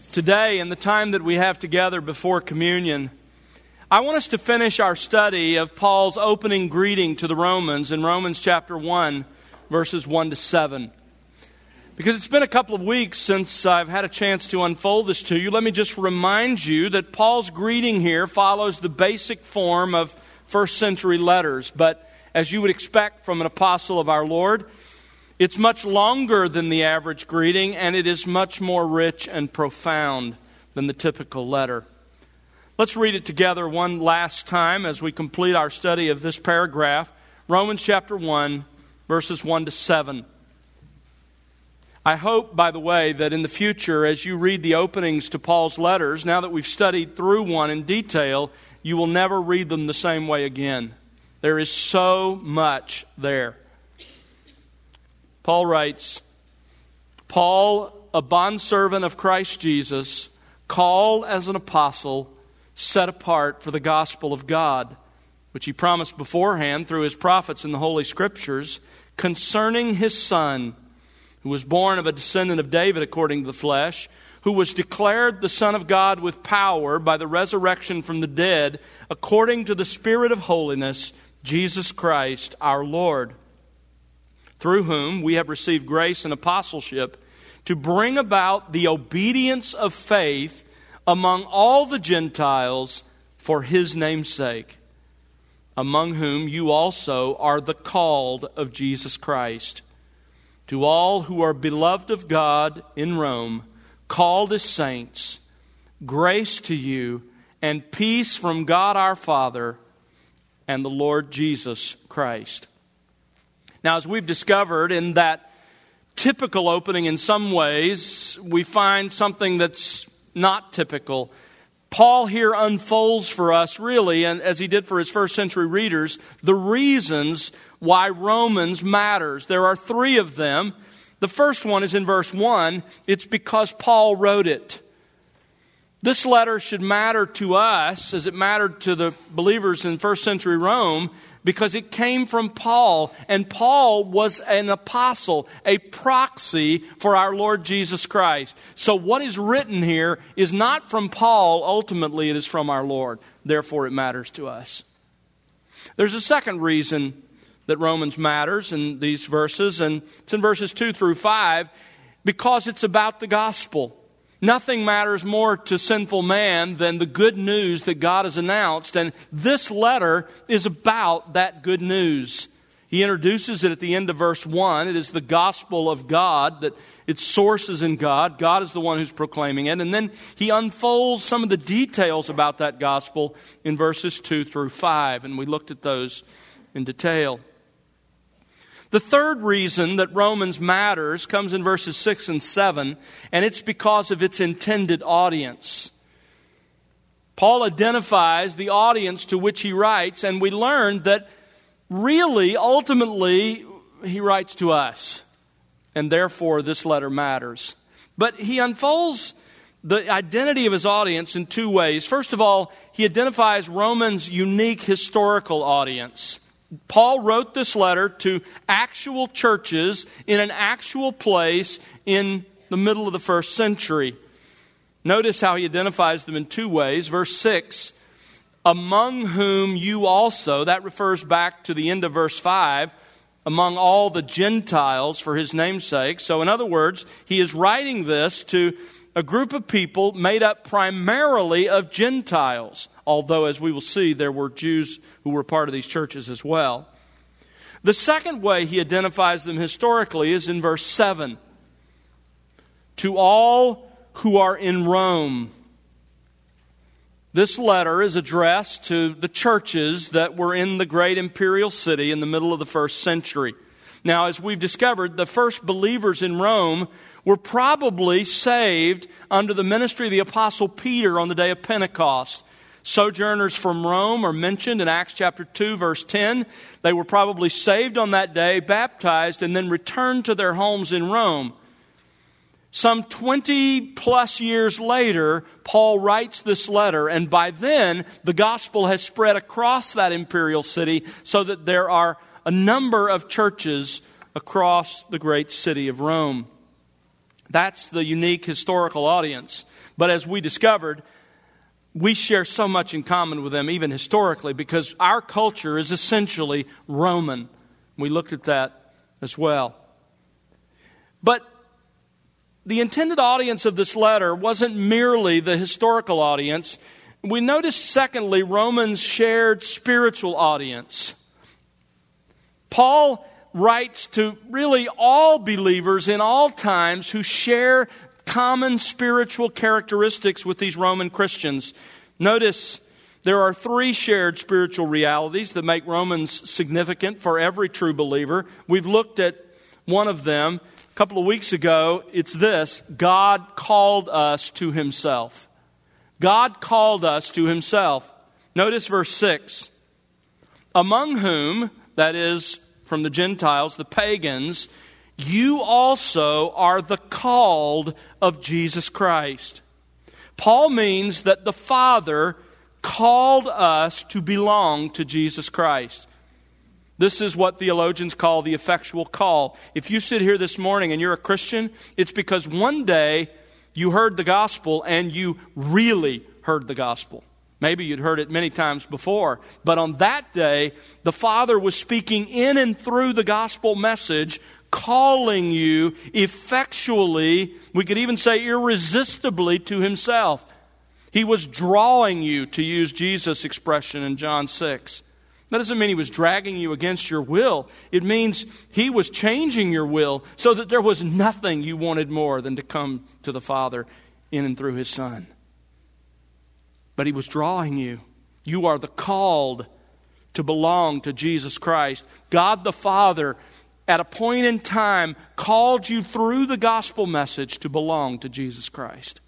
Today, in the time that we have together before communion, I want us to finish our study of Paul's opening greeting to the Romans in Romans chapter 1, verses 1 to 7. Because it's been a couple of weeks since I've had a chance to unfold this to you, let me just remind you that Paul's greeting here follows the basic form of first century letters. But as you would expect from an apostle of our Lord, it's much longer than the average greeting, and it is much more rich and profound than the typical letter. Let's read it together one last time as we complete our study of this paragraph. Romans chapter 1, verses 1 to 7. I hope, by the way, that in the future, as you read the openings to Paul's letters, now that we've studied through one in detail, you will never read them the same way again. There is so much there. Paul writes, Paul, a bondservant of Christ Jesus, called as an apostle, set apart for the gospel of God, which he promised beforehand through his prophets in the Holy Scriptures, concerning his Son, who was born of a descendant of David according to the flesh, who was declared the Son of God with power by the resurrection from the dead, according to the Spirit of holiness, Jesus Christ our Lord, through whom we have received grace and apostleship to bring about the obedience of faith among all the Gentiles for His name's sake, among whom you also are the called of Jesus Christ. To all who are beloved of God in Rome, called as saints, grace to you and peace from God our Father and the Lord Jesus Christ. Now, as we've discovered in that typical opening in some ways, we find something that's not typical. Paul here unfolds for us, really, and as he did for his first century readers, the reasons why Romans matters. There are three of them. The first one is in verse 1. It's because Paul wrote it. This letter should matter to us as it mattered to the believers in first century Rome, because it came from Paul, and Paul was an apostle, a proxy for our Lord Jesus Christ. So what is written here is not from Paul, ultimately it is from our Lord. Therefore it matters to us. There's a second reason that Romans matters in these verses, and it's in verses 2 through 5, because it's about the gospel. Nothing matters more to sinful man than the good news that God has announced, and this letter is about that good news. He introduces it at the end of verse 1. It is the gospel of God, that its source is in God. God is the one who's proclaiming it. And then he unfolds some of the details about that gospel in verses 2 through 5, and we looked at those in detail. The third reason that Romans matters comes in verses 6 and 7, and it's because of its intended audience. Paul identifies the audience to which he writes, and we learned that really, ultimately, he writes to us, and therefore this letter matters. But he unfolds the identity of his audience in two ways. First of all, he identifies Romans' unique historical audience. Paul wrote this letter to actual churches in an actual place in the middle of the first century. Notice how he identifies them in two ways. Verse 6, among whom you also, that refers back to the end of verse 5, among all the Gentiles for His name's sake. So in other words, he is writing this to a group of people made up primarily of Gentiles, although, as we will see, there were Jews who were part of these churches as well. The second way he identifies them historically is in verse 7. To all who are in Rome. This letter is addressed to the churches that were in the great imperial city in the middle of the first century. Now, as we've discovered, the first believers in Rome were probably saved under the ministry of the Apostle Peter on the day of Pentecost. Sojourners from Rome are mentioned in Acts chapter 2, verse 10. They were probably saved on that day, baptized, and then returned to their homes in Rome. Some 20 plus years later, Paul writes this letter, and by then, the gospel has spread across that imperial city so that there are a number of churches across the great city of Rome. That's the unique historical audience. But as we discovered, we share so much in common with them, even historically, because our culture is essentially Roman. We looked at that as well. But the intended audience of this letter wasn't merely the historical audience. We noticed, secondly, Romans' shared spiritual audience. Paul writes to really all believers in all times who share common spiritual characteristics with these Roman Christians. Notice there are 3 shared spiritual realities that make Romans significant for every true believer. We've looked at one of them a couple of weeks ago. It's this: God called us to Himself. God called us to Himself. Notice verse 6. Among whom, that is, from the Gentiles, the pagans, you also are the called of Jesus Christ. Paul means that the Father called us to belong to Jesus Christ. This is what theologians call the effectual call. If you sit here this morning and you're a Christian, it's because one day you heard the gospel and you really heard the gospel. Maybe you'd heard it many times before. But on that day, the Father was speaking in and through the gospel message, calling you effectually, we could even say irresistibly, to Himself. He was drawing you, to use Jesus' expression in John 6. That doesn't mean He was dragging you against your will. It means He was changing your will so that there was nothing you wanted more than to come to the Father in and through His Son. But He was drawing you. You are the called to belong to Jesus Christ. God the Father, at a point in time, called you through the gospel message to belong to Jesus Christ.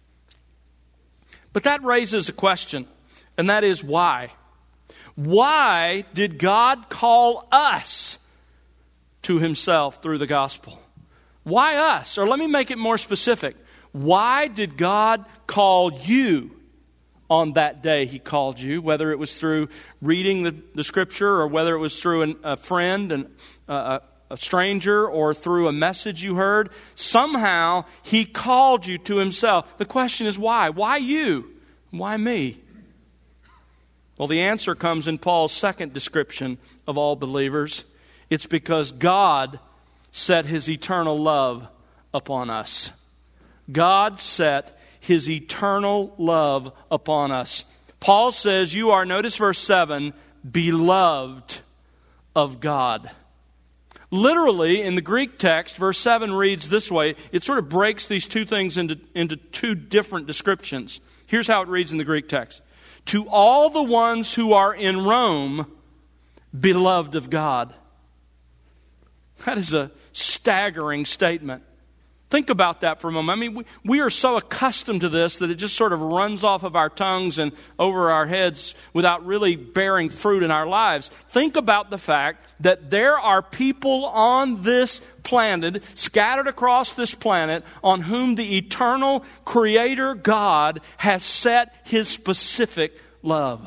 But that raises a question, and that is why? Why did God call us to Himself through the gospel? Why us? Or let me make it more specific. Why did God call you on that day He called you, whether it was through reading the Scripture or whether it was through a friend and a stranger or through a message you heard? Somehow He called you to Himself. The question is why? Why you? Why me? Well, the answer comes in Paul's second description of all believers. It's because God set His eternal love upon us. God set His eternal love upon us. Paul says you are, notice verse 7, beloved of God. Literally, in the Greek text, verse 7 reads this way. It sort of breaks these two things into two different descriptions. Here's how it reads in the Greek text. To all the ones who are in Rome, beloved of God. That is a staggering statement. Think about that for a moment. I mean, we are so accustomed to this that it just sort of runs off of our tongues and over our heads without really bearing fruit in our lives. Think about the fact that there are people on this planet, scattered across this planet, on whom the eternal Creator God has set His specific love.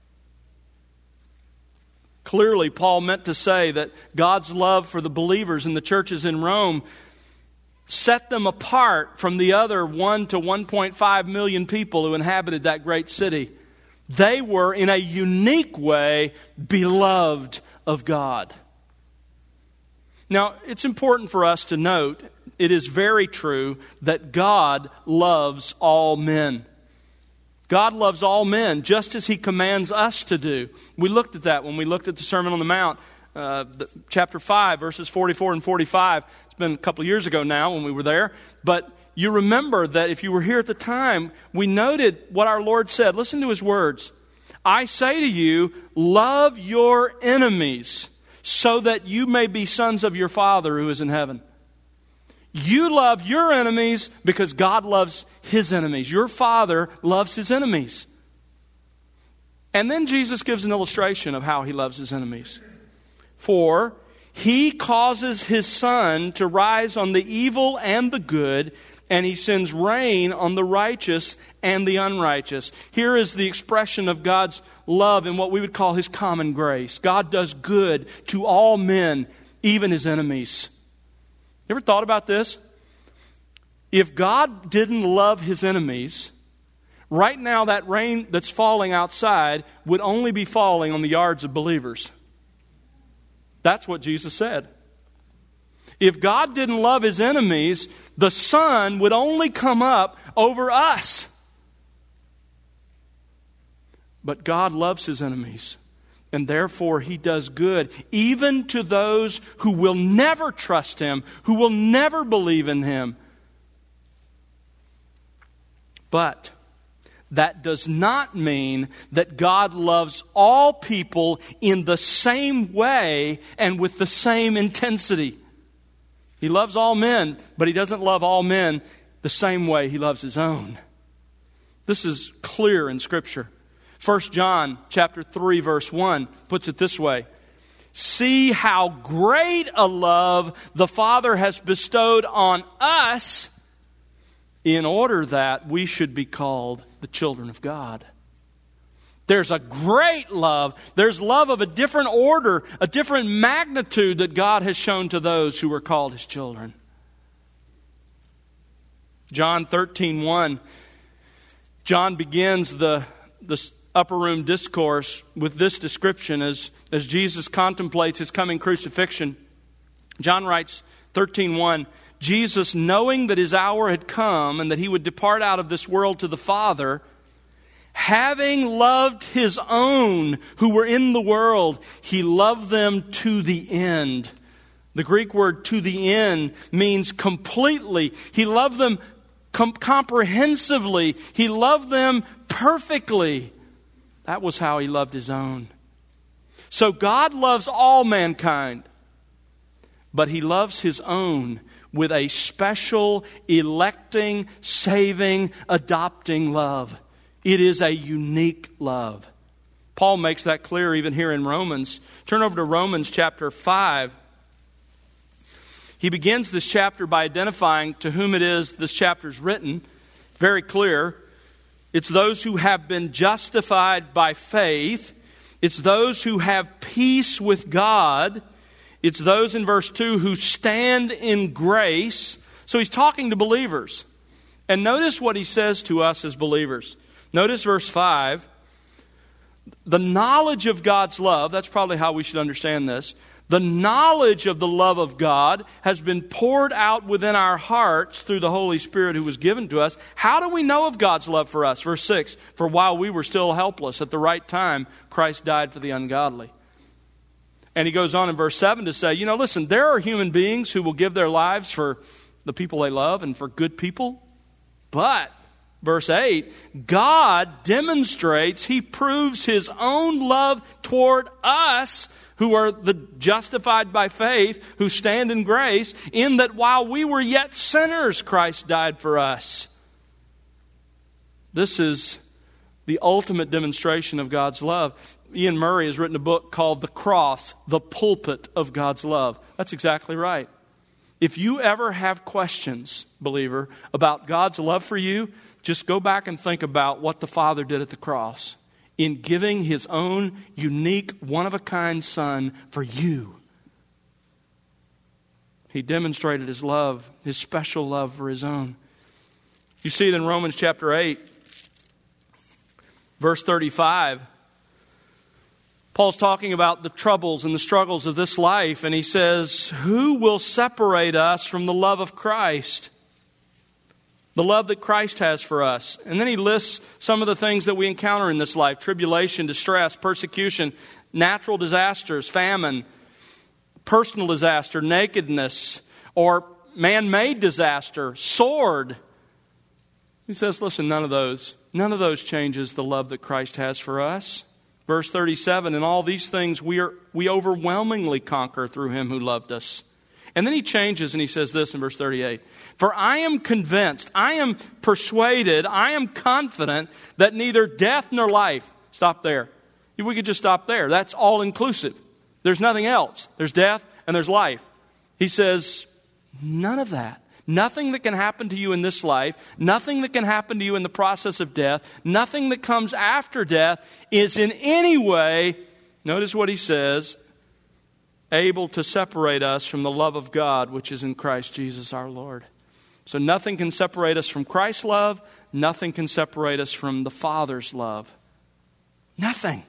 Clearly, Paul meant to say that God's love for the believers in the churches in Rome set them apart from the other 1 to 1.5 million people who inhabited that great city. They were, in a unique way, beloved of God. Now, it's important for us to note, it is very true that God loves all men. God loves all men, just as He commands us to do. We looked at that when we looked at the Sermon on the Mount, chapter 5, verses 44 and 45. It's been a couple of years ago now when we were there. But you remember that if you were here at the time, we noted what our Lord said. Listen to His words. I say to you, love your enemies so that you may be sons of your Father who is in heaven. You love your enemies because God loves His enemies. Your Father loves His enemies. And then Jesus gives an illustration of how He loves His enemies. For He causes His sun to rise on the evil and the good, and He sends rain on the righteous and the unrighteous. Here is the expression of God's love in what we would call His common grace. God does good to all men, even His enemies. You ever thought about this? If God didn't love his enemies, right now that rain that's falling outside would only be falling on the yards of believers. That's what Jesus said. If God didn't love his enemies, the sun would only come up over us. But God loves his enemies, and therefore he does good, even to those who will never trust him, who will never believe in him. But that does not mean that God loves all people in the same way and with the same intensity. He loves all men, but he doesn't love all men the same way he loves his own. This is clear in Scripture. 1 John chapter 3, verse 1 puts it this way. See how great a love the Father has bestowed on us in order that we should be called the children of God. There's a great love. There's love of a different order, a different magnitude that God has shown to those who are called his children. John 13:1. John begins the upper room discourse with this description as Jesus contemplates his coming crucifixion. John writes, 13:1, Jesus, knowing that his hour had come and that he would depart out of this world to the Father, having loved his own who were in the world, he loved them to the end. The Greek word to the end means completely. He loved them comprehensively. He loved them perfectly. That was how he loved his own. So God loves all mankind, but he loves his own with a special, electing, saving, adopting love. It is a unique love. Paul makes that clear even here in Romans. Turn over to Romans chapter 5. He begins this chapter by identifying to whom it is this chapter is written. Very clear. It's those who have been justified by faith. It's those who have peace with God. It's those in verse 2 who stand in grace. So he's talking to believers. And notice what he says to us as believers. Notice verse 5. The knowledge of God's love, that's probably how we should understand this. The knowledge of the love of God has been poured out within our hearts through the Holy Spirit who was given to us. How do we know of God's love for us? Verse 6, for while we were still helpless, at the right time, Christ died for the ungodly. And he goes on in verse 7 to say, listen, there are human beings who will give their lives for the people they love and for good people. But, verse 8, God demonstrates, he proves his own love toward us who are the justified by faith, who stand in grace, in that while we were yet sinners, Christ died for us. This is the ultimate demonstration of God's love. Ian Murray has written a book called The Cross, the Pulpit of God's Love. That's exactly right. If you ever have questions, believer, about God's love for you, just go back and think about what the Father did at the cross in giving his own unique, one-of-a-kind Son for you. He demonstrated his love, his special love for his own. You see it in Romans chapter 8, verse 35. Paul's talking about the troubles and the struggles of this life, and he says, who will separate us from the love of Christ? The love that Christ has for us. And then he lists some of the things that we encounter in this life: tribulation, distress, persecution, natural disasters, famine, personal disaster, nakedness, or man-made disaster, sword. He says, listen, none of those changes the love that Christ has for us. Verse 37, in all these things we overwhelmingly conquer through him who loved us. And then he changes and he says this in verse 38. For I am convinced, I am persuaded, I am confident that neither death nor life. Stop there. We could just stop there. That's all inclusive. There's nothing else. There's death and there's life. He says, none of that. Nothing that can happen to you in this life, nothing that can happen to you in the process of death, nothing that comes after death is in any way, notice what he says, able to separate us from the love of God which is in Christ Jesus our Lord. So nothing can separate us from Christ's love. Nothing can separate us from the Father's love. Nothing.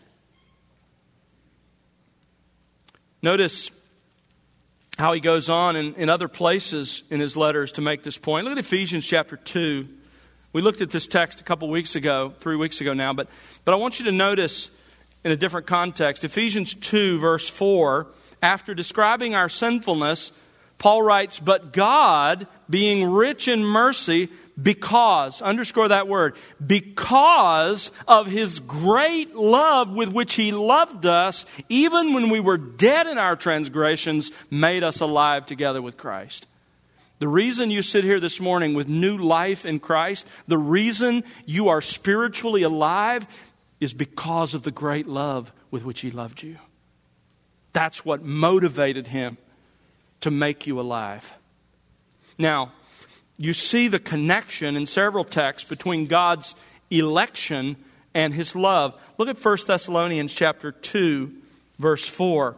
Notice how he goes on in other places in his letters to make this point. Look at Ephesians chapter 2. We looked at this text a couple weeks ago, 3 weeks ago now, but I want you to notice in a different context. Ephesians 2, verse 4, after describing our sinfulness, Paul writes, "But God, being rich in mercy, because," underscore that word, "because of His great love with which He loved us, even when we were dead in our transgressions, made us alive together with Christ." The reason you sit here this morning with new life in Christ, the reason you are spiritually alive, is because of the great love with which He loved you. That's what motivated Him to make you alive. Now, you see the connection in several texts between God's election and His love. Look at 1 Thessalonians chapter 2, verse 4.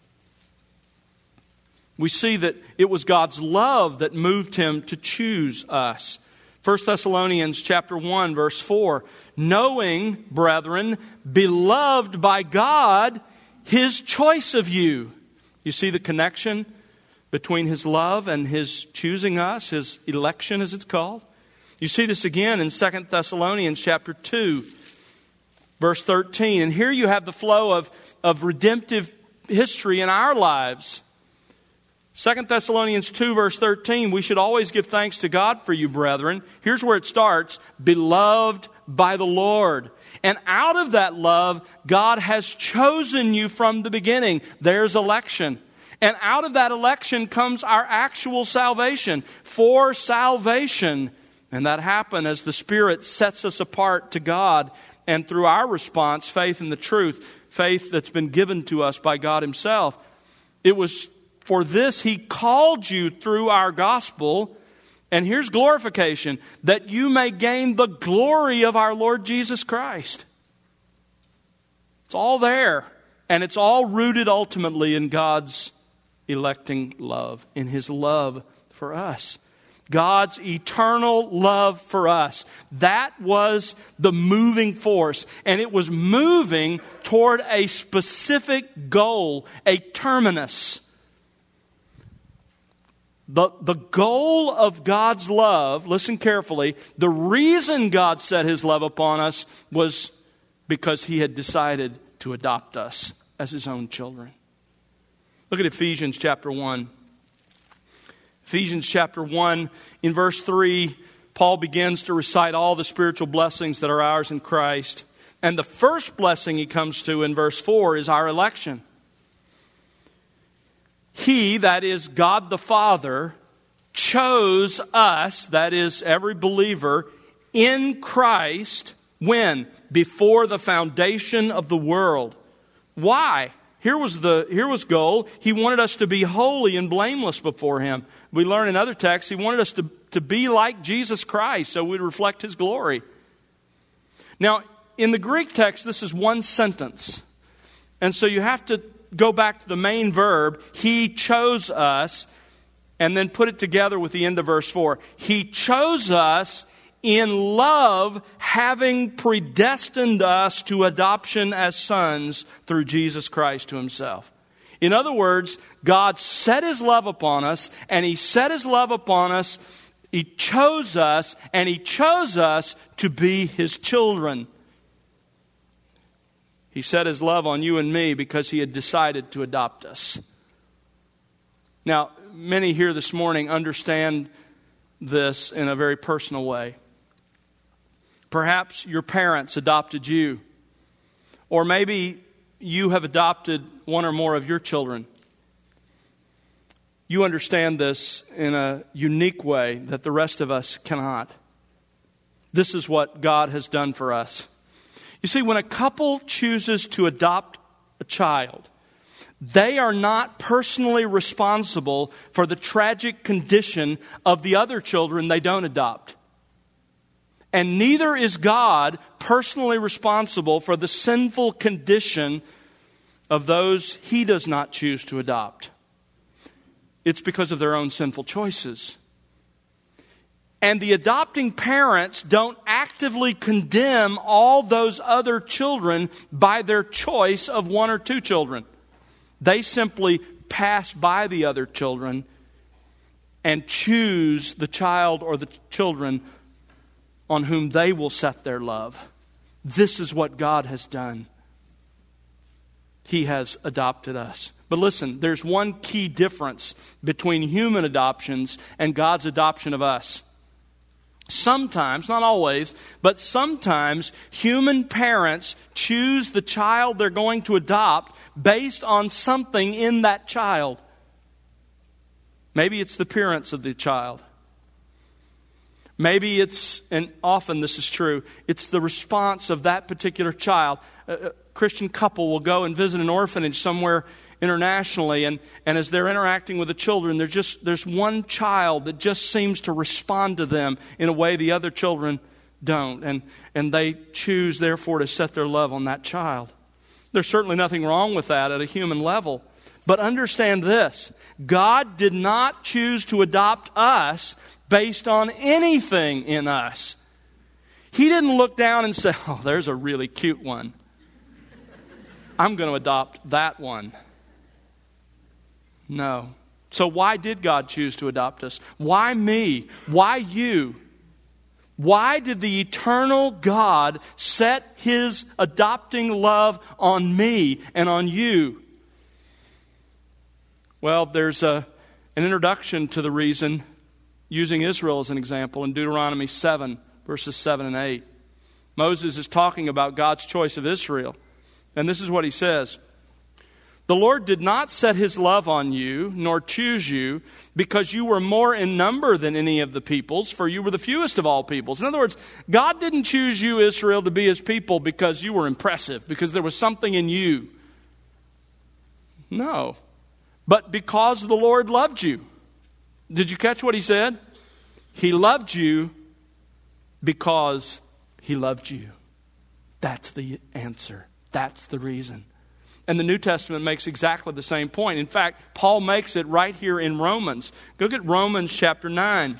We see that it was God's love that moved Him to choose us. 1 Thessalonians chapter 1, verse 4. "Knowing, brethren, beloved by God, His choice of you." You see the connection between His love and His choosing us, His election as it's called. You see this again in 2 Thessalonians chapter 2, verse 13. And here you have the flow of redemptive history in our lives. 2 Thessalonians 2, verse 13, "We should always give thanks to God for you, brethren." Here's where it starts. "Beloved by the Lord. And out of that love, God has chosen you from the beginning." There's election. And out of that election comes our actual salvation. For salvation. And that happened as the Spirit sets us apart to God. And through our response, faith in the truth. Faith that's been given to us by God Himself. It was for this He called you through our gospel. And here's glorification. That you may gain the glory of our Lord Jesus Christ. It's all there. And it's all rooted ultimately in God's electing love. In His love for us. God's eternal love for us. That was the moving force. And it was moving toward a specific goal. A terminus. The goal of God's love, listen carefully, the reason God set His love upon us was because He had decided to adopt us as His own children. Look at Ephesians chapter 1. Ephesians chapter 1, in verse 3, Paul begins to recite all the spiritual blessings that are ours in Christ. And the first blessing he comes to in verse 4 is our election. He, that is God the Father, chose us, that is every believer, in Christ, when? Before the foundation of the world. Why? Here was goal. He wanted us to be holy and blameless before Him. We learn in other texts, He wanted us to be like Jesus Christ, so we'd reflect His glory. Now, in the Greek text, this is one sentence. And so you have to go back to the main verb, He chose us, and then put it together with the end of verse 4. He chose us in love, having predestined us to adoption as sons through Jesus Christ to Himself. In other words, God set His love upon us, and He set His love upon us, He chose us, and He chose us to be His children. He set His love on you and me because He had decided to adopt us. Now, many here this morning understand this in a very personal way. Perhaps your parents adopted you. Or maybe you have adopted one or more of your children. You understand this in a unique way that the rest of us cannot. This is what God has done for us. You see, when a couple chooses to adopt a child, they are not personally responsible for the tragic condition of the other children they don't adopt. And neither is God personally responsible for the sinful condition of those He does not choose to adopt. It's because of their own sinful choices. And the adopting parents don't actively condemn all those other children by their choice of one or two children. They simply pass by the other children and choose the child or the children on whom they will set their love. This is what God has done. He has adopted us. But listen, there's one key difference between human adoptions and God's adoption of us. Sometimes, not always, but sometimes human parents choose the child they're going to adopt based on something in that child. Maybe it's the appearance of the child. Maybe it's, and often this is true, it's the response of that particular child. A Christian couple will go and visit an orphanage somewhere internationally, and as they're interacting with the children, there's one child that just seems to respond to them in a way the other children don't. And they choose, therefore, to set their love on that child. There's certainly nothing wrong with that at a human level. But understand this, God did not choose to adopt us based on anything in us. He didn't look down and say, oh, there's a really cute one. I'm going to adopt that one. No. So why did God choose to adopt us? Why me? Why you? Why did the eternal God set His adopting love on me and on you? Well, there's an introduction to the reason, using Israel as an example, in Deuteronomy 7, verses 7 and 8. Moses is talking about God's choice of Israel. And this is what he says. The Lord did not set His love on you, nor choose you, because you were more in number than any of the peoples, for you were the fewest of all peoples. In other words, God didn't choose you, Israel, to be His people because you were impressive, because there was something in you. No. But because the Lord loved you. Did you catch what He said? He loved you because He loved you. That's the answer. That's the reason. And the New Testament makes exactly the same point. In fact, Paul makes it right here in Romans. Go get Romans chapter 9.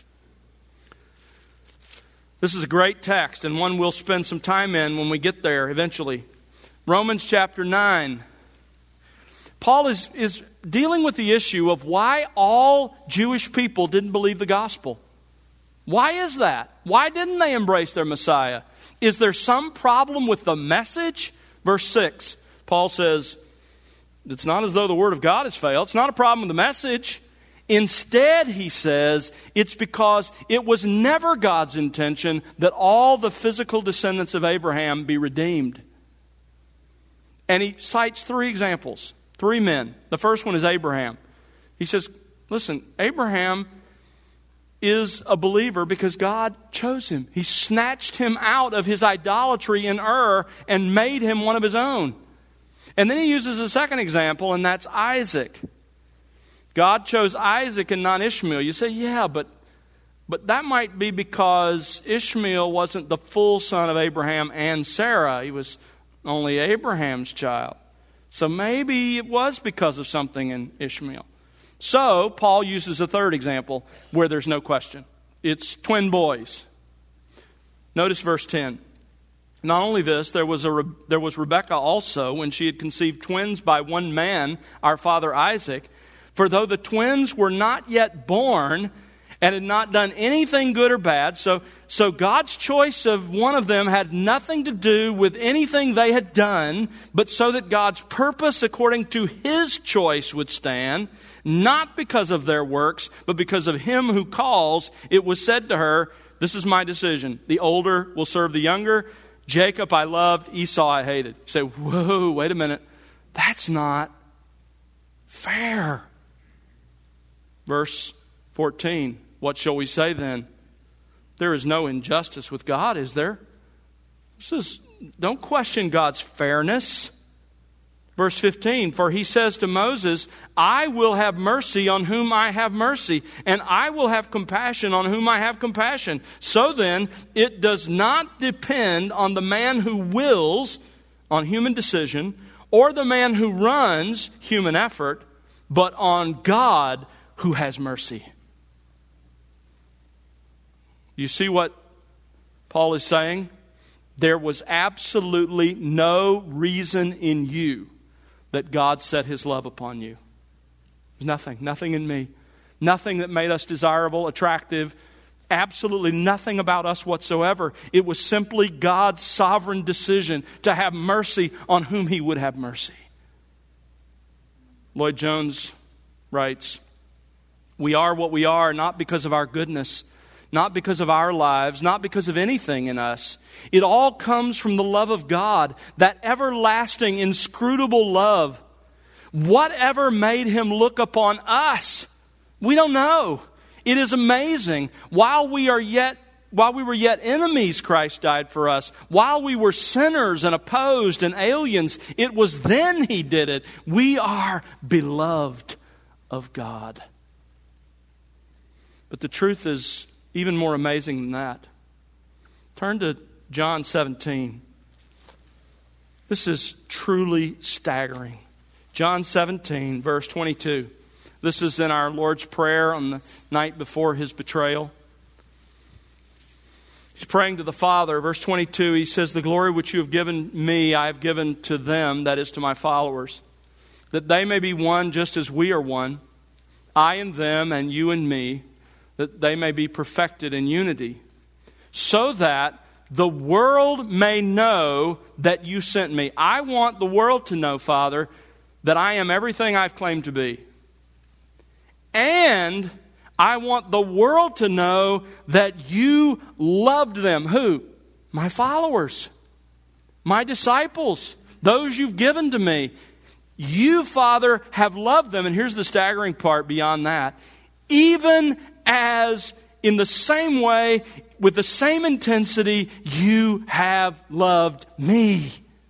This is a great text and one we'll spend some time in when we get there eventually. Romans chapter 9. Paul is dealing with the issue of why all Jewish people didn't believe the gospel. Why is that? Why didn't they embrace their Messiah? Is there some problem with the message? Verse 6, Paul says, it's not as though the word of God has failed. It's not a problem with the message. Instead, he says, it's because it was never God's intention that all the physical descendants of Abraham be redeemed. And he cites three examples, three men. The first one is Abraham. He says, listen, Abraham is a believer because God chose him. He snatched him out of his idolatry in Ur and made him one of his own. And then he uses a second example, and that's Isaac. God chose Isaac and not Ishmael. You say, yeah, but that might be because Ishmael wasn't the full son of Abraham and Sarah. He was only Abraham's child. So maybe it was because of something in Ishmael. So, Paul uses a third example where there's no question. It's twin boys. Notice verse 10. Not only this, there was Rebekah also when she had conceived twins by one man, our father Isaac. For though the twins were not yet born and had not done anything good or bad, so God's choice of one of them had nothing to do with anything they had done, but so that God's purpose according to His choice would stand, not because of their works, but because of Him who calls, it was said to her, this is my decision. The older will serve the younger. Jacob I loved, Esau I hated. You say, whoa, wait a minute. That's not fair. Verse 14, what shall we say then? There is no injustice with God, is there? Don't question God's fairness. Verse 15, for He says to Moses, I will have mercy on whom I have mercy, and I will have compassion on whom I have compassion. So then, it does not depend on the man who wills, on human decision, or the man who runs, human effort, but on God who has mercy. You see what Paul is saying? There was absolutely no reason in you that God set His love upon you. There's nothing in me. Nothing that made us desirable, attractive. Absolutely nothing about us whatsoever. It was simply God's sovereign decision to have mercy on whom He would have mercy. Lloyd Jones writes, "We are what we are not because of our goodness, not because of our lives, not because of anything in us. It all comes from the love of God, that everlasting, inscrutable love. Whatever made Him look upon us, we don't know. It is amazing. While we were yet enemies, Christ died for us. While we were sinners and opposed and aliens, it was then He did it. We are beloved of God." But the truth is even more amazing than that. Turn to John 17. This is truly staggering. John 17, verse 22. This is in our Lord's Prayer on the night before His betrayal. He's praying to the Father. Verse 22, He says, "The glory which you have given me, I have given to them," that is to my followers, "that they may be one just as we are one, I and them and you and me, that they may be perfected in unity, so that the world may know that you sent me." I want the world to know, Father, that I am everything I've claimed to be. And I want the world to know that you loved them. Who? My followers. My disciples. Those you've given to me. You, Father, have loved them. And here's the staggering part beyond that. Even as in the same way, with the same intensity, you have loved me.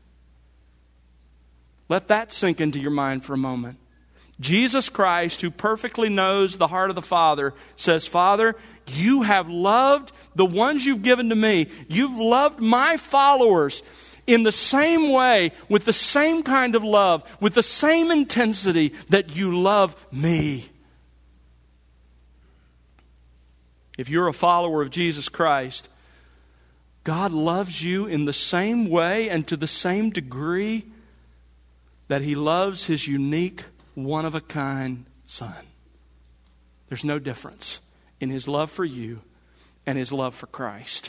Let that sink into your mind for a moment. Jesus Christ, who perfectly knows the heart of the Father, says, "Father, you have loved the ones you've given to me. You've loved my followers in the same way, with the same kind of love, with the same intensity that you love me." If you're a follower of Jesus Christ, God loves you in the same way and to the same degree that He loves His unique, one-of-a-kind Son. There's no difference in His love for you and His love for Christ.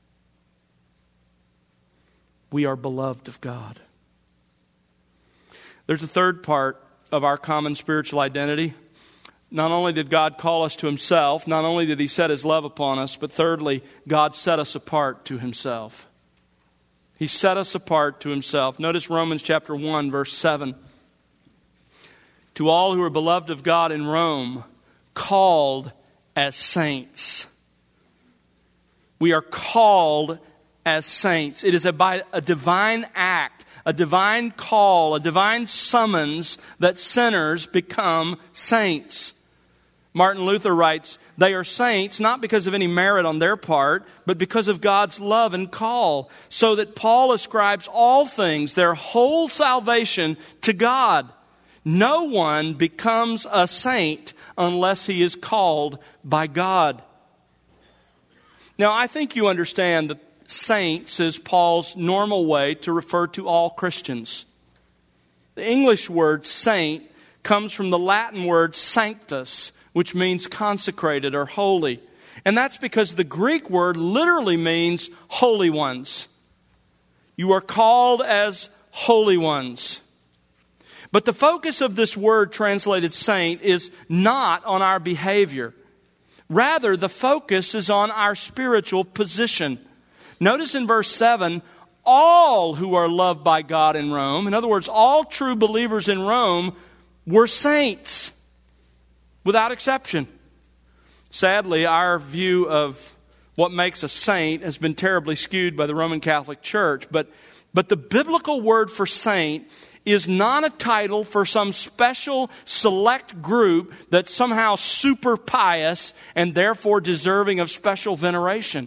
We are beloved of God. There's a third part of our common spiritual identity. Not only did God call us to Himself, not only did He set His love upon us, but thirdly, God set us apart to Himself. He set us apart to Himself. Notice Romans chapter 1, verse 7. "To all who are beloved of God in Rome, called as saints." We are called as saints. It is by a divine act, a divine call, a divine summons that sinners become saints. Martin Luther writes, "They are saints not because of any merit on their part, but because of God's love and call, so that Paul ascribes all things, their whole salvation, to God. No one becomes a saint unless he is called by God." Now, I think you understand that saints is Paul's normal way to refer to all Christians. The English word saint comes from the Latin word sanctus, which means consecrated or holy. And that's because the Greek word literally means holy ones. You are called as holy ones. But the focus of this word translated saint is not on our behavior. Rather, the focus is on our spiritual position. Notice in verse 7, all who are loved by God in Rome, in other words, all true believers in Rome, were saints, without exception. Sadly, our view of what makes a saint has been terribly skewed by the Roman Catholic Church. But the biblical word for saint is not a title for some special select group that's somehow super pious and therefore deserving of special veneration.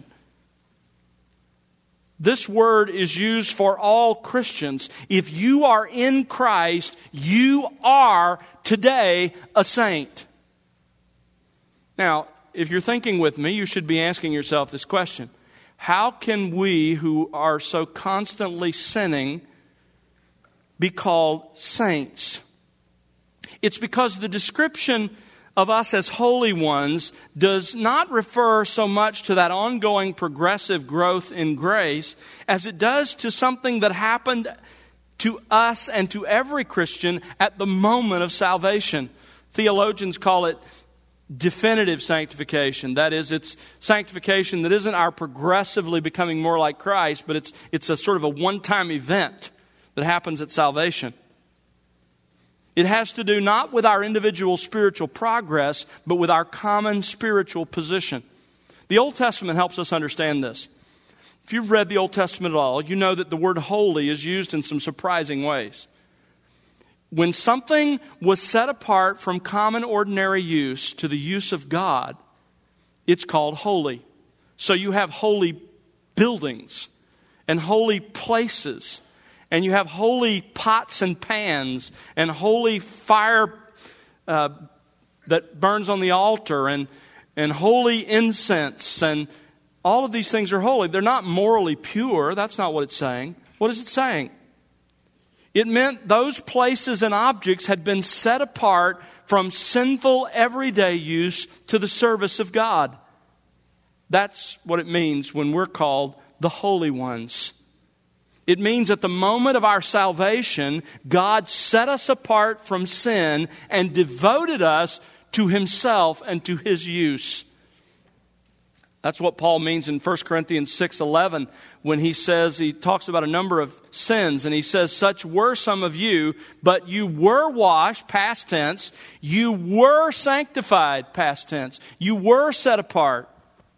This word is used for all Christians. If you are in Christ, you are today a saint. Now, if you're thinking with me, you should be asking yourself this question. How can we who are so constantly sinning be called saints? It's because the description of us as holy ones does not refer so much to that ongoing progressive growth in grace as it does to something that happened to us and to every Christian at the moment of salvation. Theologians call it definitive sanctification. That is, it's sanctification that isn't our progressively becoming more like Christ, but it's a sort of a one-time event that happens at salvation. It has to do not with our individual spiritual progress, but with our common spiritual position. The Old Testament helps us understand this. If you've read the Old Testament at all, you know that the word holy is used in some surprising ways. When something was set apart from common ordinary use to the use of God, it's called holy. So you have holy buildings and holy places, and you have holy pots and pans and holy fire that burns on the altar and holy incense, and all of these things are holy. They're not morally pure. That's not what it's saying. What is it saying? It meant those places and objects had been set apart from sinful everyday use to the service of God. That's what it means when we're called the holy ones. It means at the moment of our salvation, God set us apart from sin and devoted us to Himself and to His use. That's what Paul means in 1 Corinthians 6:11 when he talks about a number of sins, and he says, such were some of you, but you were washed, past tense. You were sanctified, past tense. You were set apart.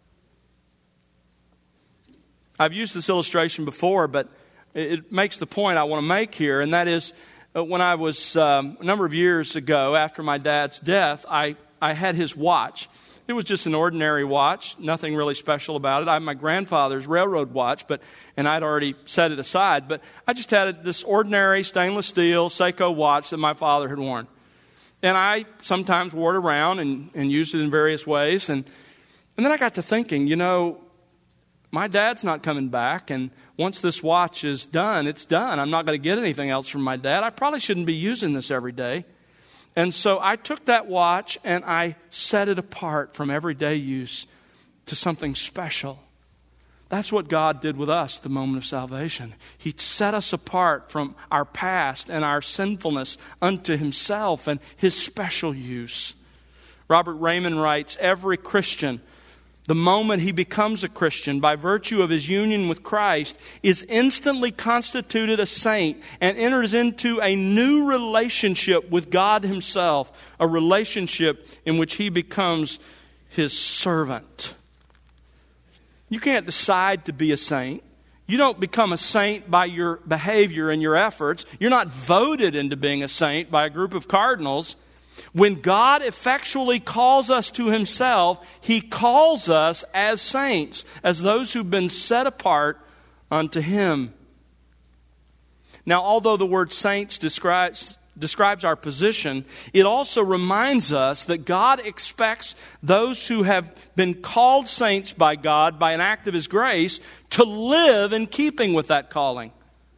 I've used this illustration before, but it makes the point I want to make here, and that is when I was a number of years ago after my dad's death, I had his watch. It was just an ordinary watch, nothing really special about it. I had my grandfather's railroad watch, and I'd already set it aside. But I just had this ordinary stainless steel Seiko watch that my father had worn. And I sometimes wore it around and used it in various ways. And then I got to thinking, my dad's not coming back, and once this watch is done, it's done. I'm not going to get anything else from my dad. I probably shouldn't be using this every day. And so I took that watch and I set it apart from everyday use to something special. That's what God did with us at the moment of salvation. He set us apart from our past and our sinfulness unto Himself and His special use. Robert Raymond writes, every Christian, the moment he becomes a Christian, by virtue of his union with Christ, is instantly constituted a saint and enters into a new relationship with God Himself, a relationship in which he becomes His servant. You can't decide to be a saint. You don't become a saint by your behavior and your efforts. You're not voted into being a saint by a group of cardinals. When God effectually calls us to Himself, He calls us as saints, as those who've been set apart unto Him. Now, although the word saints describes our position, it also reminds us that God expects those who have been called saints by God by an act of His grace to live in keeping with that calling.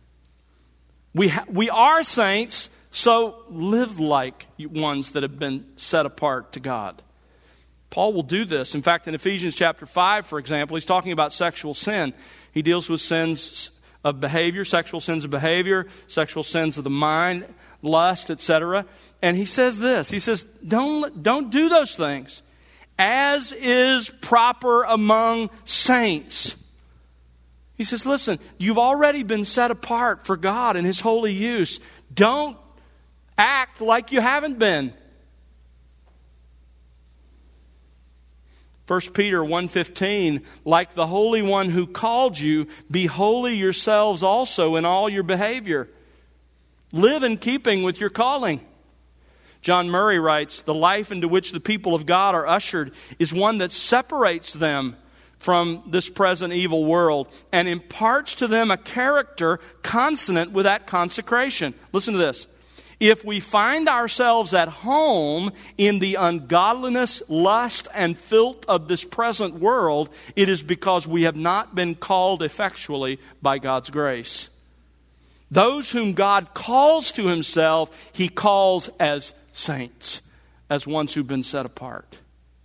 We are saints, so live like ones that have been set apart to God. Paul will do this. In fact, in Ephesians chapter 5, for example, he's talking about sexual sin. He deals with sins of behavior, sexual sins of behavior, sexual sins of the mind, lust, etc. And he says this. He says, don't do those things, as is proper among saints. He says, listen, you've already been set apart for God and His holy use. Don't act like you haven't been. 1 Peter 1:15, like the Holy One who called you, be holy yourselves also in all your behavior. Live in keeping with your calling. John Murray writes, the life into which the people of God are ushered is one that separates them from this present evil world and imparts to them a character consonant with that consecration. Listen to this. If we find ourselves at home in the ungodliness, lust, and filth of this present world, it is because we have not been called effectually by God's grace. Those whom God calls to Himself, He calls as saints, as ones who've been set apart.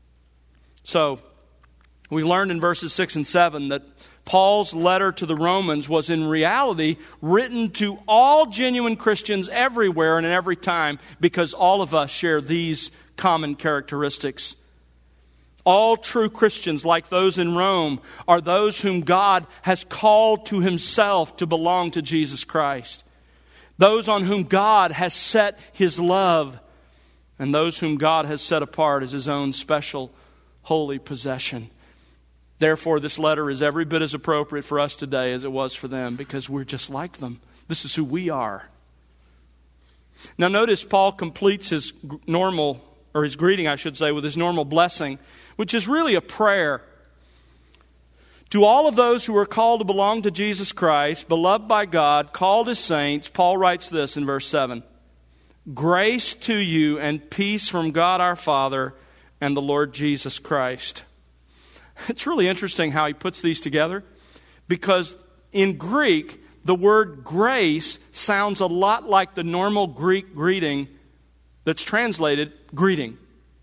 So, we learned in verses 6 and 7 that Paul's letter to the Romans was in reality written to all genuine Christians everywhere and at every time, because all of us share these common characteristics. All true Christians, like those in Rome, are those whom God has called to Himself to belong to Jesus Christ. Those on whom God has set His love, and those whom God has set apart as His own special holy possession. Therefore, this letter is every bit as appropriate for us today as it was for them, because we're just like them. This is who we are. Now notice Paul completes his greeting, I should say, with his normal blessing, which is really a prayer. To all of those who are called to belong to Jesus Christ, beloved by God, called as saints, Paul writes this in verse 7. Grace to you and peace from God our Father and the Lord Jesus Christ. It's really interesting how he puts these together, because in Greek, the word grace sounds a lot like the normal Greek greeting that's translated greeting.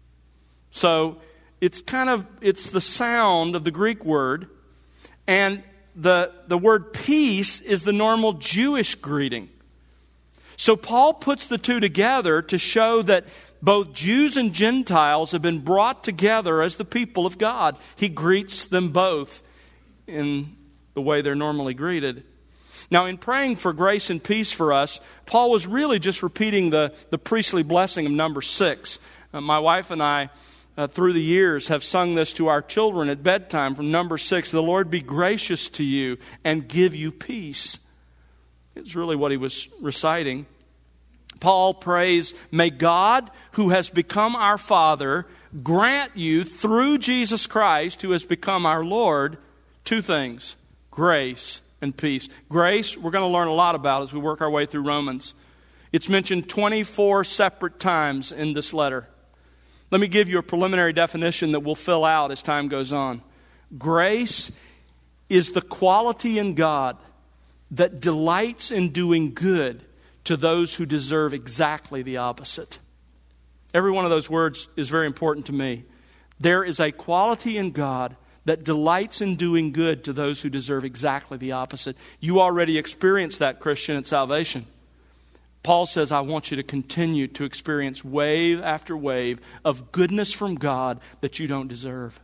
So it's the sound of the Greek word, and the word peace is the normal Jewish greeting. So Paul puts the two together to show that both Jews and Gentiles have been brought together as the people of God. He greets them both in the way they're normally greeted. Now, in praying for grace and peace for us, Paul was really just repeating the priestly blessing of number 6. My wife and I, through the years, have sung this to our children at bedtime from number 6. The Lord be gracious to you and give you peace. It's really what he was reciting. Paul prays, may God, who has become our Father, grant you through Jesus Christ, who has become our Lord, 2 things, grace and peace. Grace, we're going to learn a lot about as we work our way through Romans. It's mentioned 24 separate times in this letter. Let me give you a preliminary definition that we'll fill out as time goes on. Grace is the quality in God that delights in doing good to those who deserve exactly the opposite. Every one of those words is very important to me. There is a quality in God that delights in doing good to those who deserve exactly the opposite. You already experienced that, Christian, at salvation. Paul says, I want you to continue to experience wave after wave of goodness from God that you don't deserve.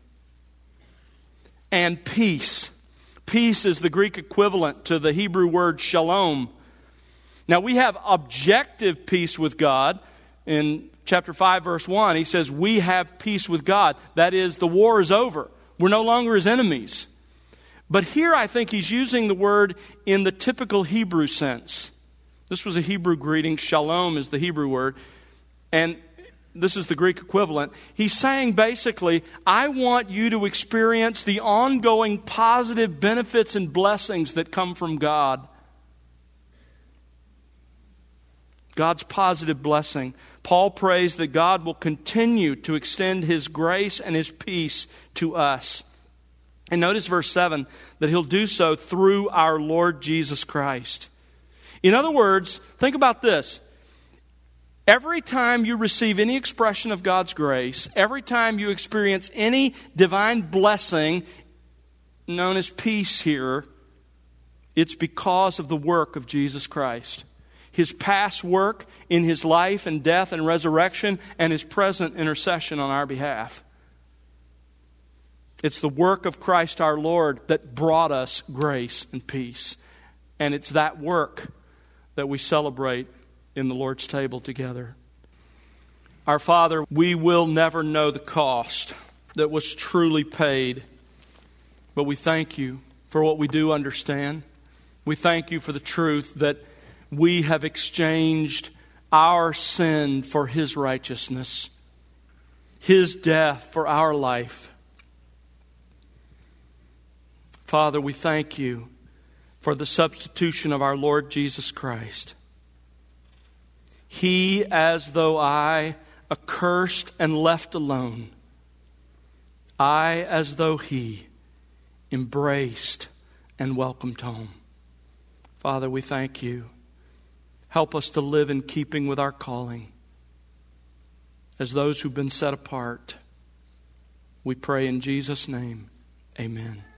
And peace. Peace is the Greek equivalent to the Hebrew word shalom. Now, we have objective peace with God. In chapter 5, verse 1, he says, we have peace with God. That is, the war is over. We're no longer his enemies. But here I think he's using the word in the typical Hebrew sense. This was a Hebrew greeting. Shalom is the Hebrew word. And this is the Greek equivalent. He's saying basically, I want you to experience the ongoing positive benefits and blessings that come from God. God's positive blessing. Paul prays that God will continue to extend His grace and His peace to us. And notice verse 7, that He'll do so through our Lord Jesus Christ. In other words, think about this. Every time you receive any expression of God's grace, every time you experience any divine blessing known as peace here, it's because of the work of Jesus Christ. His past work in His life and death and resurrection, and His present intercession on our behalf. It's the work of Christ our Lord that brought us grace and peace. And it's that work that we celebrate in the Lord's table together. Our Father, we will never know the cost that was truly paid, but we thank You for what we do understand. We thank You for the truth that we have exchanged our sin for His righteousness, His death for our life. Father, we thank You for the substitution of our Lord Jesus Christ. He, as though I, accursed and left alone, I, as though he, embraced and welcomed home. Father, we thank you. Help us to live in keeping with our calling as those who've been set apart. We pray in Jesus' name. Amen.